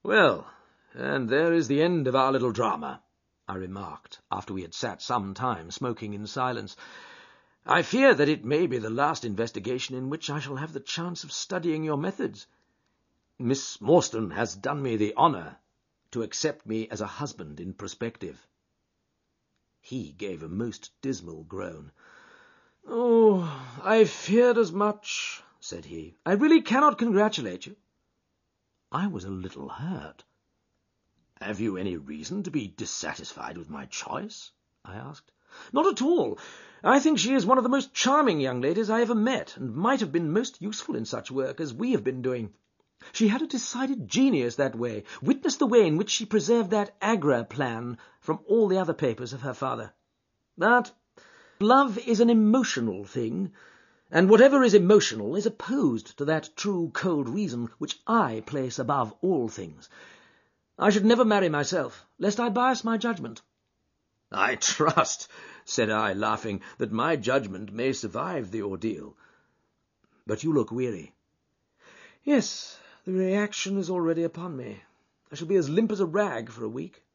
"Well, and there is the end of our little drama," I remarked, after we had sat some time smoking in silence. "I fear that it may be the last investigation in which I shall have the chance of studying your methods. Miss Morstan has done me the honour to accept me as a husband in prospective." He gave a most dismal groan. "Oh, I feared as much," said he. "I really cannot congratulate you." I was a little hurt. "Have you any reason to be dissatisfied with my choice?" I asked. "Not at all. I think she is one of the most charming young ladies I ever met, and might have been most useful in such work as we have been doing. She had a decided genius that way. Witness the way in which she preserved that Agra plan from all the other papers of her father. But love is an emotional thing, and whatever is emotional is opposed to that true cold reason which I place above all things. I should never marry myself, lest I bias my judgment." "I trust," said I, laughing, "that my judgment may survive the ordeal. But you look weary." "Yes, the reaction is already upon me. I shall be as limp as a rag for a week.